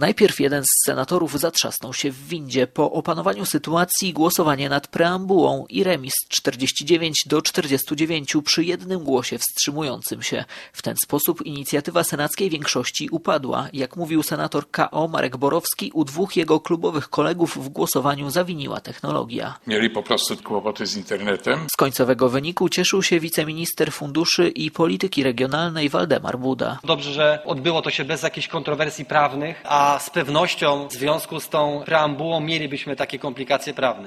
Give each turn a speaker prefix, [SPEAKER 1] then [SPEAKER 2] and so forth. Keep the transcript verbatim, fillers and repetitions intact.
[SPEAKER 1] Najpierw jeden z senatorów zatrzasnął się w windzie. Po opanowaniu sytuacji głosowanie nad preambułą i remis czterdzieści dziewięć do czterdziestu dziewięciu przy jednym głosie wstrzymującym się. W ten sposób inicjatywa senackiej większości upadła. Jak mówił senator K O Marek Borowski, u dwóch jego klubowych kolegów w głosowaniu zawiniła technologia.
[SPEAKER 2] Mieli po prostu kłopoty z internetem.
[SPEAKER 1] Z końcowego wyniku cieszył się wiceminister funduszy i polityki regionalnej Waldemar Buda.
[SPEAKER 3] Dobrze, że odbyło to się bez jakichś kontrowersji prawnych, a z pewnością w związku z tą preambułą mielibyśmy takie komplikacje prawne.